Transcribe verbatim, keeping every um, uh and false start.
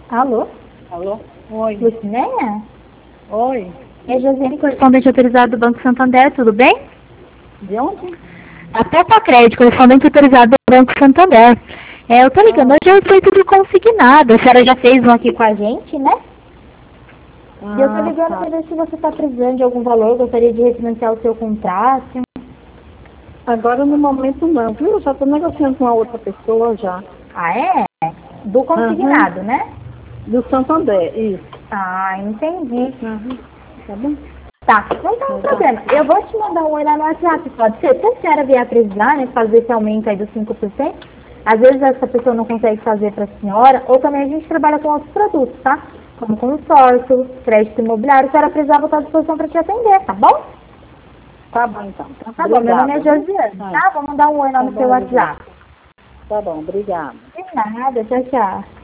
Alô? Alô? Oi. Lucinéia? Oi. É Josiane, correspondente autorizado do Banco Santander, tudo bem? De onde? A Peppa Crédito, correspondente autorizado do Banco Santander. É, eu tô ligando Ah, hoje a respeito do consignado. A senhora já fez um aqui com a gente, né? E eu tô ah, ligando tá. para ver se você está precisando de algum valor, gostaria de refinanciar o seu contrato. Agora no momento não, viu? Eu já estou negociando com a outra pessoa já. Ah, é? Do Aham. consignado, né? Do Santander, isso. Ah, entendi. Aham. Tá bom? Tá, não tem um Tá. problema. Eu vou te mandar um oi lá no WhatsApp, pode ser? Se a senhora vier precisar, né, fazer esse aumento aí dos cinco por cento, às vezes essa pessoa não consegue fazer para a senhora, ou também a gente trabalha com outros produtos, tá? Como consórcio, crédito imobiliário, se a senhora precisar, vou estar à disposição para te atender, tá bom? Tá bom então. Então tá bom, meu nome é Obrigada, viu? Josiane, Ah, tá? Vou mandar um oi lá tá no seu bom, obrigada. WhatsApp. Tá bom, obrigada. De nada, tchau, tchau.